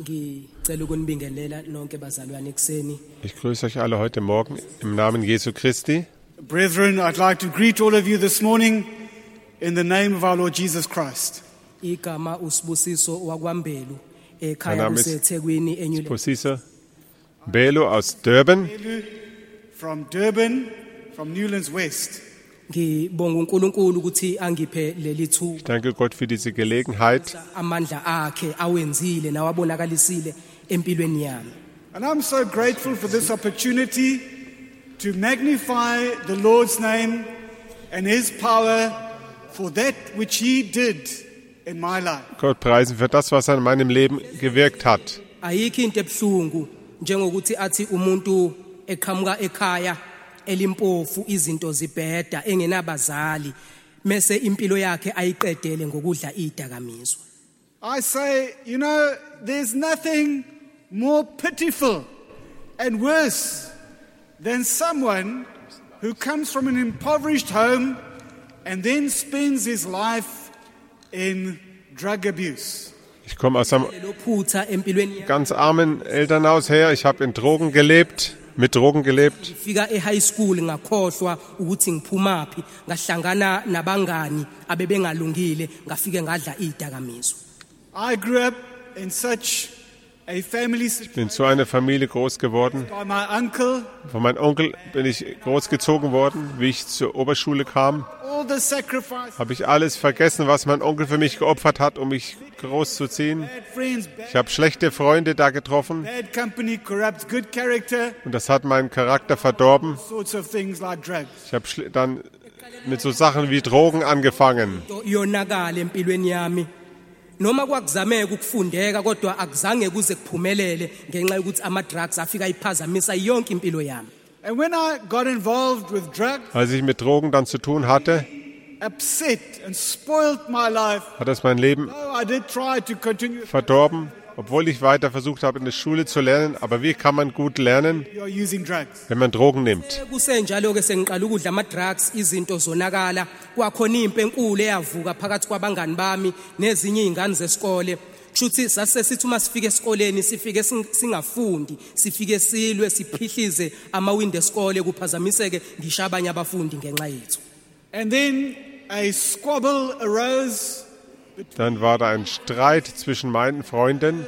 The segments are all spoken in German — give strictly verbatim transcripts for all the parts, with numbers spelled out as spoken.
Ich grüße euch alle heute Morgen im Namen Jesu Christi. Brethren, I'd like to greet all of you this morning in the name of our Lord Jesus Christ. Mein Name ist Sbusiso Belo aus Durban. From Durban, from Newlands West. Ich danke Gott für diese Gelegenheit. And I'm so grateful for this opportunity to magnify the Lord's name and His power for that which He did in my life. Gott preisen für das, was er in meinem Leben gewirkt hat. elimpofu izinto zibheda engenabazali mase impilo yakhe ayiqedele ngokudla idakamizwa. I say, you know, there's nothing more pitiful and worse than someone who comes from an impoverished home and then spends his life in drug abuse. Ich komme aus einem ganz armen Elternhaus her. Ich habe in Drogen gelebt. Mit Drogen gelebt. Fika eHigh School ngakhohlwa ukuthi ngiphumaphi ngahlangana nabangani abebengalungile ngafike ngadla idakamizwa. I grew up in such a family. Ich bin zu einer Familie groß geworden. By my uncle. Von meinem Onkel bin ich großgezogen worden, wie ich zur Oberschule kam. All the sacrifice. Habe ich alles vergessen, was mein Onkel für mich geopfert hat, um mich großzuziehen. Ich habe schlechte Freunde da getroffen. Bad company corrupts good character. Und das hat meinen Charakter verdorben. Sorts of things like drugs. Ich habe dann mit so Sachen wie Drogen angefangen. Yonakala empilweni yami. Noma kwakuzameka ukufundeka kodwa akuzange kuze kuphumelele ngenxa yokuthi ama drugs afika iphazamisa yonke impilo yami. And when I got involved with drugs, als ich mit Drogen dann zu tun hatte, upset and spoiled my life. Hat es mein Leben oh, I did try to continue. verdorben, obwohl ich weiter versucht habe, in der Schule zu lernen. Aber wie kann man gut lernen, You're using drugs. wenn man Drogen nimmt? Kusenjalo ke sengiqala ukudla ama drugs izinto zonakala kwakhona impi enkulu eyavuka phakathi kwabangani bami nezinye izingane zesikole. Kushuthi sasesithi uma sifike esikoleni sifike singafundi sifike silwe siphihlize amawindi esikole kuphazamiseke ngisho abanye abafundi ngenxa yethu. And then a squabble arose. Dann war da ein Streit zwischen meinen Freunden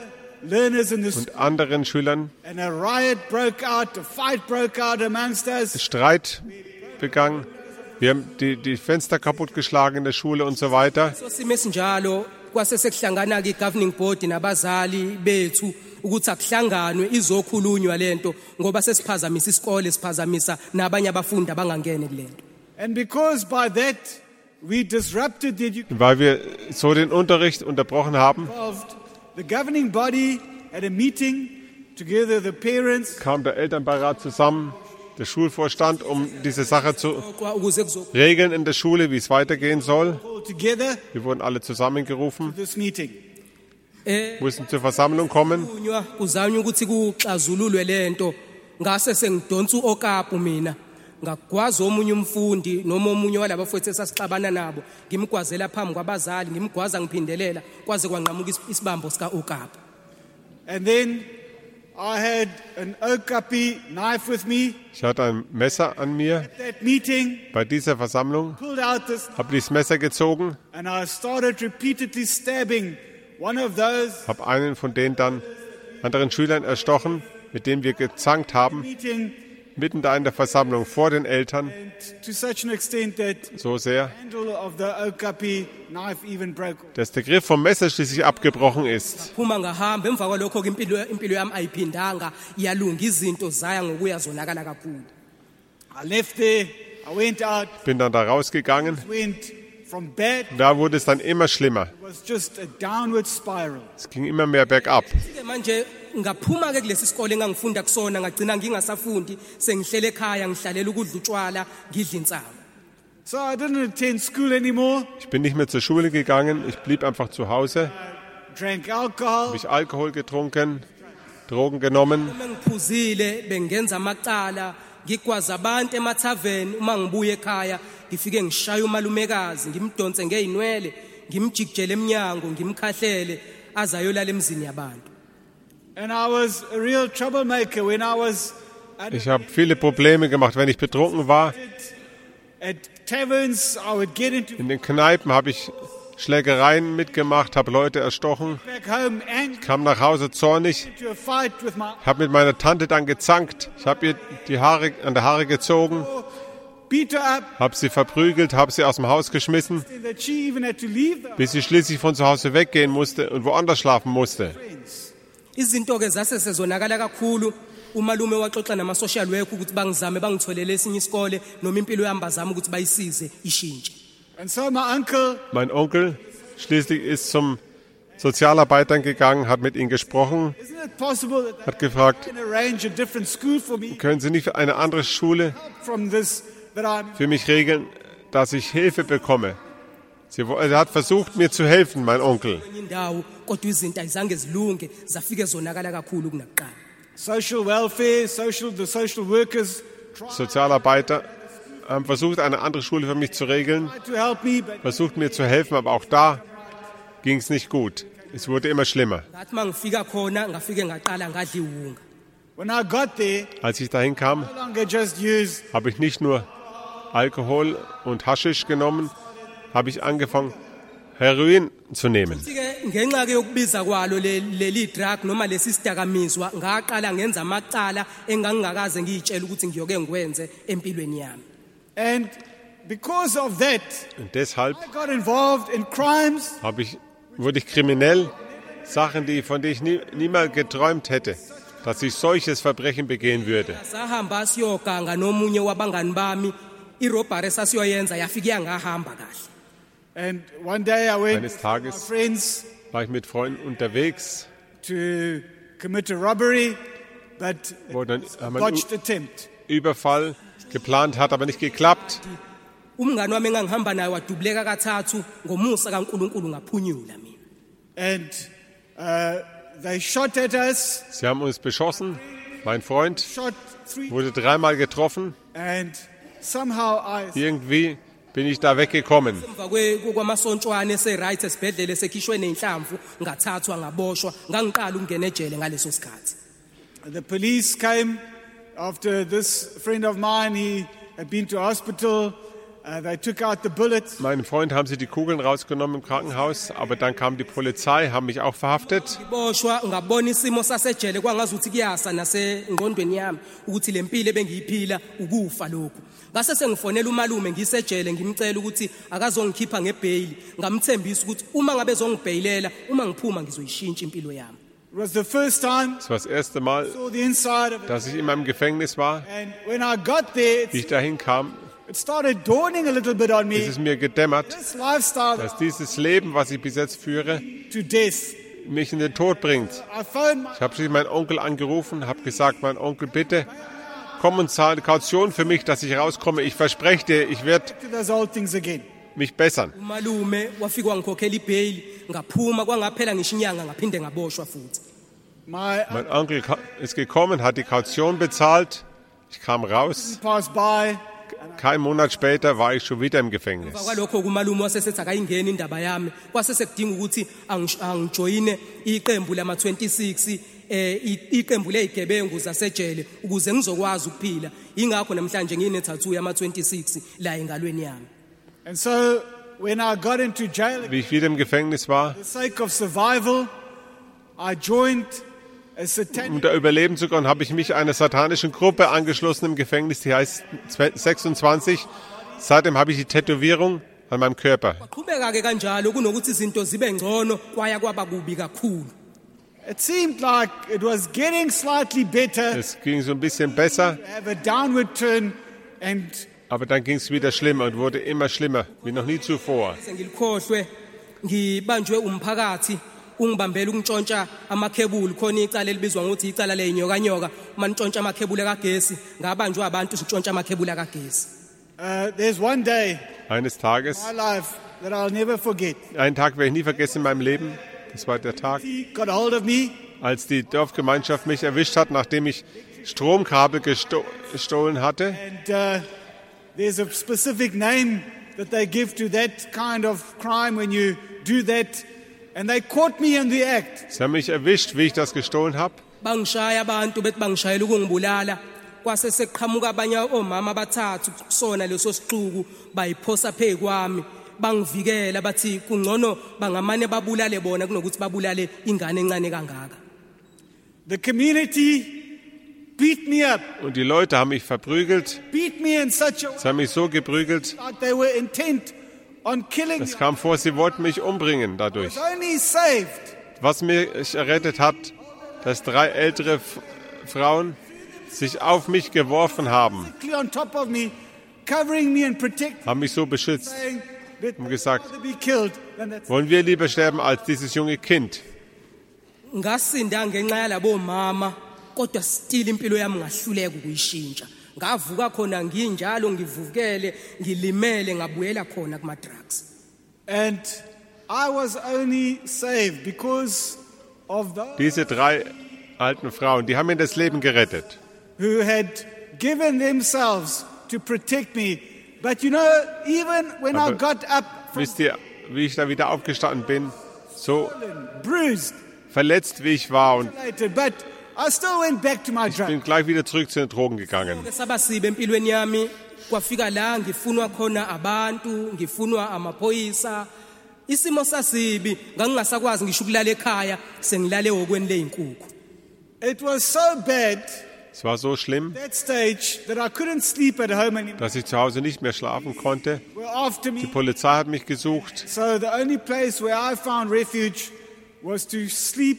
und anderen Schülern. And a riot broke out, a fight broke out amongst us. Streit begangen. Wir haben die, die Fenster kaputtgeschlagen in der Schule und so weiter. So simesinjalo kwasesekuhlangana ke governing board nabazali bethu ukuthi akuhlanganwe izokhulunywa lento ngoba sesiphazamisa isikole siphazamisa nabanye abafundi abangangene kulento. And because by that we disrupted the education. Weil wir so den Unterricht unterbrochen haben, the governing body had a meeting together the parents. Kam der Elternbeirat zusammen, der Schulvorstand, um diese Sache zu regeln in der Schule, wie es weitergehen soll. Wir wurden alle zusammengerufen, mussten zur Versammlung kommen. Ngakwazi omunye umfundi noma omunye walabafowethu esasixabana nabo ngimgwazela phambi kwabazali ngimgwaza ngiphindelela kwaze kwanqamuka isibambo sika Okapa. And then I had an Okapi knife with me. Ich hatte ein Messer an mir. At that meeting, bei dieser Versammlung habe dieses Messer gezogen. And I started repeatedly stabbing one of those. Habe einen von den dann anderen Schülern erstochen, mit dem wir gezankt haben. Meeting, mitten da in der Versammlung vor den Eltern, to such an extent that so sehr, the handle of the Okapi knife even broke. Dass der Griff vom Messer schließlich abgebrochen ist. I left there, I went out. Bin dann da rausgegangen. Went from bad. Da wurde es dann immer schlimmer. It was just a downward spiral. Es ging immer mehr bergab. ngaphuma ke kulesi sikole engangifunda kusona ngagcina ngingasafundi sengihlele ekhaya ngihlalela ukudla utshwala ngidla insamo. So I didn't attend school anymore. Ich bin nicht mehr zur Schule gegangen, ich blieb einfach zu Hause. I drank alcohol. Habe ich Alkohol getrunken, Drogen genommen. Ngiphuzile bengenza amacala ngigwaza abantu emathaveni uma ngibuye ekhaya ngifike ngishaya umalumekazi ngimdonse ngeinwele ngimjikijele eminyango ngimkhahlele azayolala emzini yabantu. And I was a real troublemaker when I was Ich habe viele Probleme gemacht, wenn ich betrunken war. at taverns. I would get into In den Kneipen habe ich Schlägereien mitgemacht, habe Leute erstochen, back home and kam nach Hause zornig, into a fight with my habe mit meiner Tante dann gezankt. Ich habe ihr die Haare an der Haare gezogen, beat her up, habe sie verprügelt, habe sie aus dem Haus geschmissen, that she even had to leave the bis sie schließlich von zu Hause weggehen musste und woanders schlafen musste. izinto-ke zase sezonakala kakhulu umalume waxoxa nama-social work ukuthi bangizame bangitholele esinye isikole noma impilo yami bazame ukuthi bayisize ishintshe. And so my uncle, Mein Onkel schließlich ist zum Sozialarbeiter gegangen, hat mit ihm gesprochen, isn't it possible that hat gefragt, they can arrange a different school for me können Sie nicht eine andere Schule from this that I'm für mich regeln, dass ich Hilfe bekomme? Sie, wo- er hat versucht, mir zu helfen, mein Onkel. Kwenye indawo kodwa izinto ayizange zilunge zafike zonakala kakhulu kunakuqala. social welfare, social the social workers Sozialarbeiter haben versucht, eine andere Schule für mich zu regeln, tried to help me, but versucht mir zu helfen, aber auch da ging es nicht gut. Es wurde immer schlimmer. Ngathi mangifika khona ngafike ngaqala ngadla iwunga. when I got there, Als ich dahin kam, no longer just used habe ich nicht nur Alkohol und Haschisch genommen, habe ich angefangen, Heroin zu nehmen. Sike ngenxa ke yokubiza kwalo le- leli drug noma lesi sidakamizwa ngaqala ngenza amacala engangingakaze ngiyitshela ukuthi ngiyoke ngikwenze empilweni yami. and because of that, Und deshalb I got involved in crimes habe ich, wurde ich kriminell, Sachen, die, von denen ich nie, niemals geträumt hätte, dass ich solches Verbrechen begehen würde. Sahamba siyoganga nomunye wabangani bami irobbery sasiyoyenza yafika yangahamba kahle. and one day I went Eines with my Tages friends war ich mit Freunden unterwegs, to commit a robbery, but wo dann a haben wir einen botched attempt. U- Überfall geplant, hat aber nicht geklappt. Umngani wami engangihamba naye wadubuleka kathathu ngomusa kaNkuluNkulu ngaphunyula mina. And uh, they shot at us, Sie haben uns beschossen. Mein Freund shot three, wurde dreimal getroffen. and somehow I Irgendwie bin ich da weggekommen. Emva kwe- kwamasontshwane ese-right esibhedlela esekhishwe ney'nhlamvu ngathathwa ngaboshwa ngangiqala ukungena ejele ngaleso sikhathi. The police came after this friend of mine. He had been to hospital. Uh, they took out the bullets. Meinem Freund haben sie die Kugeln rausgenommen im Krankenhaus, aber dann kam die Polizei, haben mich auch verhaftet. Ngiboshwa ngabona isimo sasejele kwangazuthi kuyasa nasengqondweni yami ukuthi le mpilo ebengiyiphila ukufa lokhu. Ngase sengifonela umalume ngisejele ngimcela ukuthi akazongikhipha ngebhayili ngamthembisa ukuthi uma ngabe ezongibhayilela uma ngiphuma ngizoyishintsha impilo yami. It was the first time Das war das erste Mal, I saw the inside of it. dass ich in meinem Gefängnis war. And when I got there, Wie it, ich dahin kam, it started dawning a little bit on ist me. es mir gedämmert, This lifestyle dass dieses Leben, was ich bis jetzt führe, to death. mich in den Tod bringt. I phoned my Ich habe schließlich meinen Onkel angerufen, habe gesagt, mein Onkel, bitte komm und zahl eine Kaution für mich, dass ich rauskomme. Ich verspreche dir, ich werde to those old things again. mich bessern. Umalume wafika wangikhokhela ibhayili ngaphuma kwangaphela ngisho inyanga ngaphinde ngaboshwa futhi. My Mein Onkel ka- ist gekommen, hat die Kaution bezahlt. Ich kam raus. passed by. Kein Monat später war ich schon wieder im Gefängnis. Kwalokho kumalume wasesethi akayingeni indaba yami kwase sekudinga ukuthi angish- angijoyine iqembu lama twenty-six eh i- iqembu lezigebengu zasejele ukuze ngizokwazi ukuphila ingakho namhlanje ngine tattoo yama twenty-six la engalweni yami. And so when I got into jail, Wie ich wieder im Gefängnis war, for the sake of survival, I joined a satanic um da überleben zu können, habe ich mich einer satanischen Gruppe angeschlossen im Gefängnis, die heißt sechsundzwanzig. Seitdem habe ich die Tätowierung an meinem Körper. Qhubeka ke kanjalo kunokuthi izinto zibe ngcono kwaya kwaba kubi kakhulu. It seemed like it was getting slightly better, Es ging so ein bisschen besser, have a downward turn, and aber dann ging es wieder schlimmer und wurde immer schlimmer, wie noch nie zuvor. Sengilikhohlwe ngibanjwe umphakathi ungibambela ukuntshontsha amakhebuli khona icala elibizwa ngokuthi icala leyinyoka nyoka manintshontsha amakhebuli kagesi ngabanjwe abantu sintshontsha amakhebuli kagesi. uh, there's one day Eines Tages, in my life that I'll never forget. einen Tag werde ich nie vergessen in meinem Leben, das war der Tag, He got a hold of me, als die Dorfgemeinschaft mich erwischt hat, nachdem ich Stromkabel gesto- gestohlen hatte. and uh, there's a specific name that they give to that kind of crime when you do that. And they caught me in the act. Sie haben mich erwischt, wie ich das gestohlen habe. bangishaya abantu bethi bangishayela ukungibulala kwase seqhamuka abanye omama abathathu kusona leso sixuku bayiphosa phezu kwami bangivikela bathi kungcono bangamane babulale bona kunokuthi babulale ingane encane kangaka. The community beat me up. Und die Leute haben mich verprügelt. Beat me in such a way Sie haben mich so geprügelt. that they were intent on killing me. Es kam vor, sie wollten mich umbringen I dadurch. was only saved Was mich errettet hat, dass drei ältere F- Frauen sich auf mich geworfen haben, quickly on top of me, covering me and protecting haben mich so beschützt saying that und gesagt, to be killed. Then that's wollen wir lieber sterben als dieses junge Kind. Ngasinda ngenxa yalabo mama kodwa still impilo yami ngahluleka ukuyishintsha. Ngavuka khona nginjalo ngivukele ngilimele ngabuyela khona kuma drugs. And I was only saved because of those Diese drei alten Frauen, die haben mir das Leben gerettet. who had given themselves to protect me. But you know, even when I Aber got up, Wisst ihr, wie ich da wieder aufgestanden bin? So bruised, verletzt, wie ich war, und later, but I still went back to my ich drug. bin gleich wieder zurück zu den Drogen gegangen. Sabasibe empilweni yami kwafika la ngifunwa khona abantu ngifunwa amaphoyisa isimo sasibi ngangingasakwazi ngisho ukulala ekhaya sengilale okweni leinkukhu. It was so bad Es war so schlimm, that stage that I couldn't sleep at home anymore. dass ich zu Hause nicht mehr schlafen konnte. They were after Die me. Polizei hat mich gesucht. So the only place where I found refuge was to sleep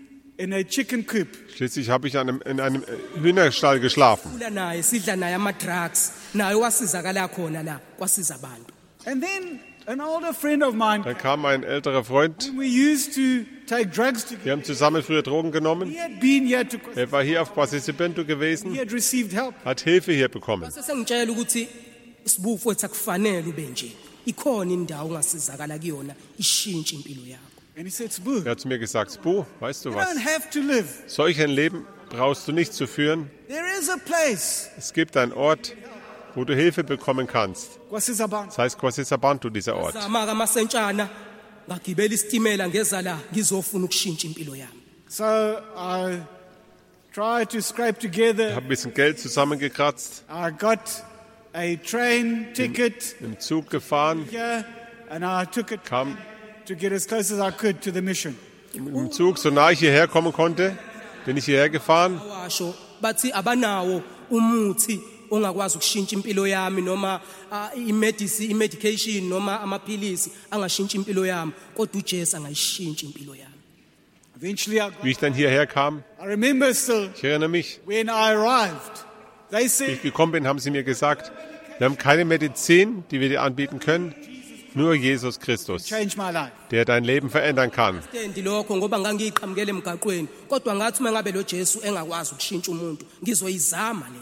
in a chicken coop. Schließlich habe ich an einem, in einem Hühnerstall geschlafen. Ula naye sidla naye ama drugs naye wasizakala khona la kwasiza abantu. And then an older friend of mine, Dann kam ein älterer Freund. we used to take drugs together. Wir haben zusammen früher Drogen genommen. He had been here to, Er war hier auf Participento he gewesen, had received help. hat Hilfe hier bekommen. Sesengitshela ukuthi isibufu wethu akufanele ube nje. Ikhona indawo ongasizakala kuyona ishintshe impilo yakho. And he said, Sbu, Er hat zu mir gesagt, Sbu, weißt du you was? don't have to live. Solch ein Leben brauchst du nicht zu führen. There is a place. Es gibt einen Ort, wo du Hilfe bekommen kannst. Kwasizabantu. Das heißt Kwasisabantu, dieser Ort. Samaka amasentshana ngagibela isitimela ngeza la ngizofuna ukushintsha impilo yami. So I tried to scrape Ich together. habe ein bisschen Geld zusammengekratzt, I got a train ticket im Zug gefahren, here, and I took it kam to get as close as I could to the mission. im Zug, so nah ich hierher kommen konnte, bin ich hierher gefahren. Washo bathi abanawo umuthi ongakwazi ukushintsha impilo yami noma ah, imedicine imedication noma amaphilisi angashintsha impilo yami kodwa uJesu angayishintsha impilo yami. Eventually, I, got, Wie ich dann hierher kam, I remember still ich erinnere mich, when I arrived, they wie ich said, gekommen bin, haben sie mir gesagt, wir haben keine Medizin, die wir dir anbieten können, nur Jesus Christus, change my life. der dein Leben verändern kann. Stendi lokho ngoba ngangiqhamukele emgaqweni kodwa ngathi mangabe lo Jesu engakwazi ukushintsha umuntu ngizoyizama lento.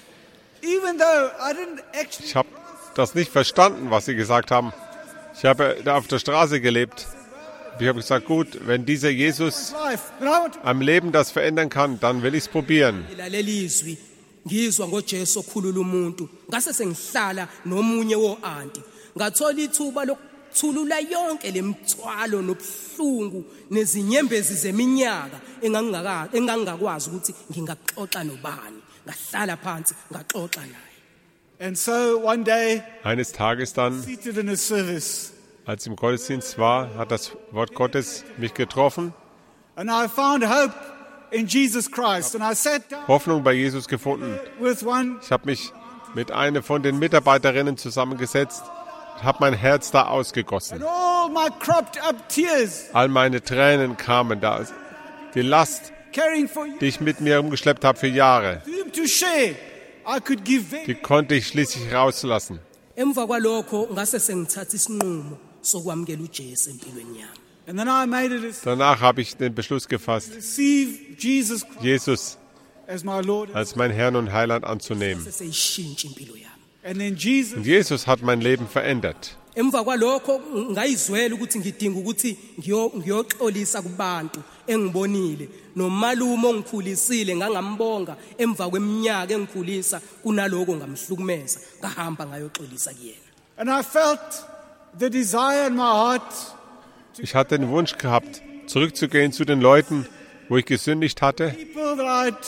Even though I didn't actually, Ich habe das nicht verstanden, was sie gesagt haben. Ich habe da auf der Straße gelebt. Ich habe gesagt, gut, wenn dieser Jesus life, but I want to, am Leben das verändern kann, dann will ich es probieren. Ilalelizwi ngizwa ngoJesu okhulula umuntu ngase sengihlala nomunye woanti ngathola ithuba lokuthulula yonke lemthwalo nobuhlungu nezinyembezi zeminyaka engangingaka engangakwazi ukuthi ngingaxoxa nobani ngahlala phansi ngaxoxa naye. and so one day, Eines Tages dann, seated in a service, als ich im Gottesdienst war, hat das Wort Gottes mich getroffen, and I found hope in Jesus Christ. And I sat down Hoffnung bei Jesus gefunden. with one, Ich habe mich mit einer von den Mitarbeiterinnen zusammengesetzt, habe mein Herz da ausgegossen. and all my cropped up tears, All meine Tränen kamen da. Die Last, carrying for you die ich mit mir umgeschleppt habe für Jahre, to share, I could give them. die konnte ich schließlich rauslassen. Emva kwalokho ngase sengithatha isinqumo sokwamukela uJesu empilweni yami. And then I made it as Danach habe ich den Beschluss gefasst, receive Jesus Christ Jesus as my Lord. als mein Herrn und Heiland anzunehmen. Seseyishintsha impilo yami. And then Jesus, Und Jesus hat mein Leben verändert. Emva kwalokho ngayizwela ukuthi ngidinga ukuthi ngiyo ngiyoxolisa kubantu engibonile nomalumo ongikhulisile ngangambonga emva kweminyaka engikhulisa kunaloko ngamhlukumeza ngahamba ngayoxolisa kuyena. and I felt the desire in my heart Ich hatte den Wunsch gehabt, zurückzugehen zu den Leuten, wo ich gesündigt hatte. people that I'd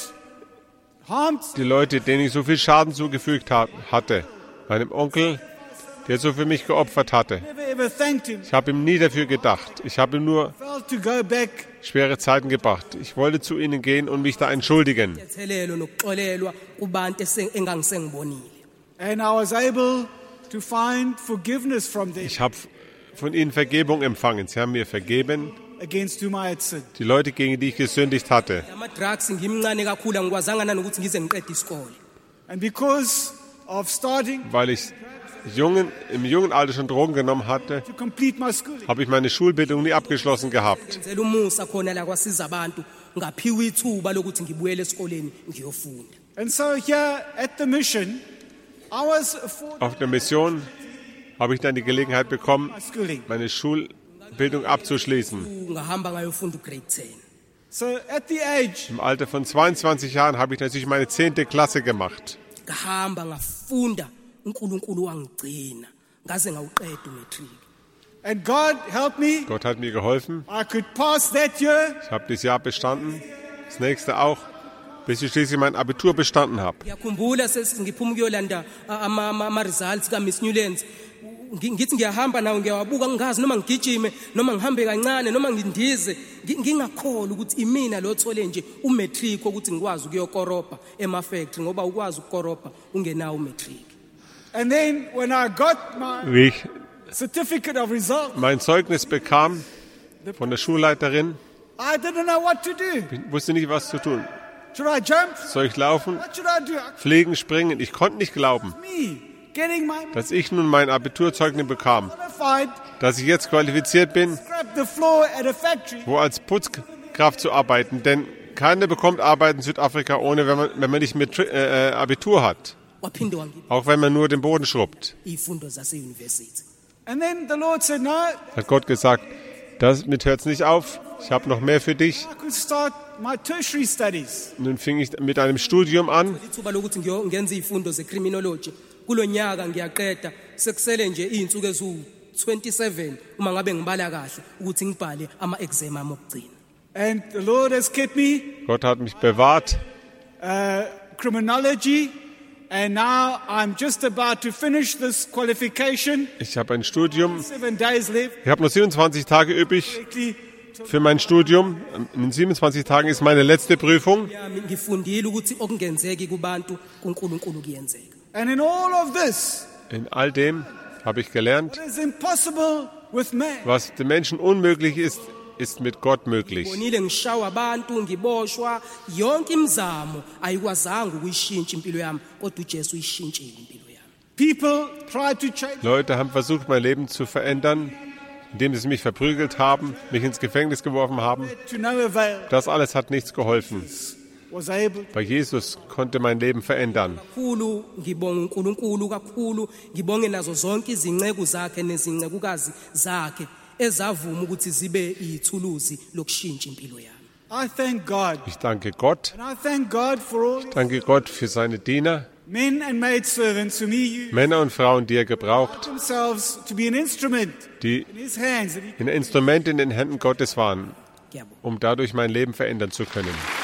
harmed. Die Leute, denen ich so viel Schaden zugefügt ha- hatte. Meinem Onkel, der so für mich geopfert hatte. Never ever thanked him. Ich habe ihm nie dafür gedacht. Ich habe ihm nur Felt to go back. schwere Zeiten gebracht. Ich wollte zu ihnen gehen und mich da entschuldigen. ethelelo nokuxolelwa kubantu ese- engangisengibonile. And I was able to find forgiveness from them Ich habe von ihnen Vergebung empfangen. Sie haben mir vergeben, against whom I had sinned. die Leute, gegen die ich gesündigt hatte. Ama-drugs ngimncane kakhulu angikwazanga nanokuthi ngize ngiqede isikole. And because of starting Weil ich jungen, im jungen Alter schon Drogen genommen hatte, to complete my schooling, habe ich meine Schulbildung nie abgeschlossen gehabt. Ngenzela umusa khona la kwasiza abantu ngaphiwa ithuba lokuthi ngibuyele esikoleni ngiyofunda. and so here at the mission, I was afforded Auf der Mission habe ich dann die Gelegenheit bekommen, my schooling. meine Schulbildung abzuschließen. Ngahamba ngayofunda ugrade ten. So at the age Im Alter von zweiundzwanzig Jahren habe ich natürlich meine zehnte Klasse gemacht. Ngahamba ngafunda uNkulunkulu wangigcina ngaze ngawuqeda umatric. and God helped me, Gott hat mir geholfen. I could pass that year. Ich habe das Jahr bestanden, das nächste auch, bis ich schließlich mein Abitur bestanden habe. Ngiyakhumbula sesiphuma ukuyolanda ama ama- ama results ka Miss Newlands. Ngi- Ngithi ngiyahamba nawo ngiyawabuka ngingazi noma ngigijime noma ngihambe kancane noma ngindize ngi- ngingakholwa ukuthi imina lo thole nje umatric ukuthi ngikwazi ukuyokoropa ema factory ngoba ukwazi ukukoropa ungenawo umatric. And then when I got my Wie ich certificate of result, mein Zeugnis bekam von der Schulleiterin, I didn't know what to do. ich wusste nicht, was zu tun. Should I jump? Soll ich laufen, What should I do? fliegen, springen? Ich konnte nicht glauben, Me getting my dass ich nun mein Abiturzeugnis bekam, qualified, dass ich jetzt qualifiziert bin, scrap the floor at a factory. wo als Putzkraft zu arbeiten. Denn keiner bekommt Arbeit in Südafrika, ohne wenn man, wenn man nicht mit äh, Abitur hat. Waphinde wangipha Auch wenn man nur den Boden schrubbt. izifundo zase university. And then the Lord said, no, Hat Gott gesagt, damit hört es nicht auf. Ich habe noch mehr für dich. I could start my tertiary studies. Und dann fing ich mit einem Studium an. Ithuba lokuthi ngiyo- ngenze izifundo zecriminology kulonyaka ngiyaqeda sekusele nje izinsuku ezu twenty-seven uma ngabe ngibala kahle ukuthi ngibhale ama exam ami okugcina. And the Lord has kept me, Gott hat mich bewahrt. uh, criminology, and now I'm just about to finish this qualification. Ich habe ein Studium. Seven days left. Ich habe noch siebenundzwanzig Tage übrig Quickly, für mein Studium. In den siebenundzwanzig Tagen ist meine letzte Prüfung. Yami ngifundile ukuthi okungenzeki kubantu kuNkulunkulu kuyenzeka. And in all of this, In all dem habe ich gelernt, what is impossible with man was den Menschen unmöglich ist, ist mit Gott möglich. Bonile ngishawa abantu ngiboshwa yonke imizamo ayikwazanga ukuyishintsha impilo yami kodwa uJesu uyishintshile impilo yami. people try to change Leute haben versucht, mein Leben zu verändern, indem sie mich verprügelt haben, mich ins Gefängnis geworfen haben. it to no avail. Das alles hat nichts geholfen. Was able Bei Jesus konnte mein Leben verändern. Kakhulu ngibonga uNkulunkulu kakhulu ngibonge nazo zonke izinceku zakhe nezincekukazi zakhe ezavuma ukuthi zibe izithuluzi lokushintsha impilo yami. I thank God. Ich danke Gott. And I thank God for all Danke Gott für seine Diener, men and maidservants whom He used Männer und Frauen, die er gebraucht, themselves to be an instrument die in His hands, that He ein Instrument in den Händen Gottes waren, Ngiyabonga. um dadurch mein Leben verändern zu können.